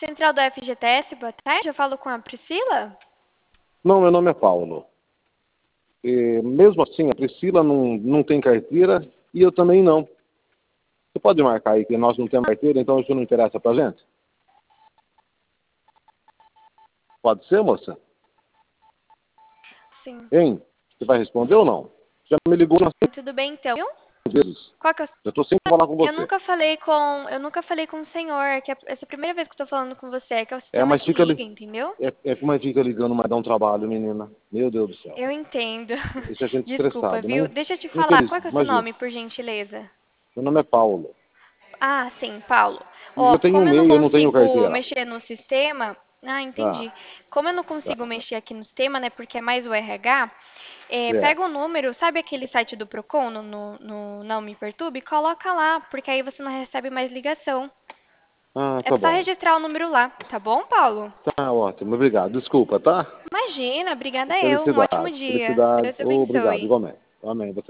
Central do FGTS, boa tarde. Eu falo com a Priscila? Não, meu nome é Paulo. E, mesmo assim, a Priscila não tem carteira e eu também não. Você pode marcar aí que nós não temos carteira, então isso não interessa pra gente? Pode ser, moça? Sim. Hein? Você vai responder ou não? Já me ligou umas Tudo bem, então. Viu? 3 vezes. Qual que é o... Eu tô sempre falando com Eu você. nunca falei com o senhor, que essa é a primeira vez que eu tô falando com você, é que é o sistema Mas que fica liga, ali. entendeu? Mas fica ligando, mas dá um trabalho, menina. Meu Deus do céu. Eu entendo. Deixa a gente Desculpa, estressado, viu? né? Deixa eu te Não que falar, isso, qual que é o seu imagina. nome, por gentileza? Meu nome é Paulo. Ah, sim, Paulo. E Ó, eu tenho um como eu não MEI, eu não tenho consigo carteira. mexer no sistema... Ah, Ah, entendi. Como eu não tá. consigo mexer aqui no sistema, né, porque é mais o RH, É. pega o número, sabe aquele site do Procon no Não Me Perturbe? Coloca lá, porque aí você não recebe mais ligação. Ah, É tá só bom. registrar o número lá, tá bom, Paulo? Tá ótimo, obrigado. Desculpa, tá? Imagina, obrigada eu. Um ótimo Felicidades, dia. felicidades. Deus Obrigado, abençoe. igualmente. Amém. Você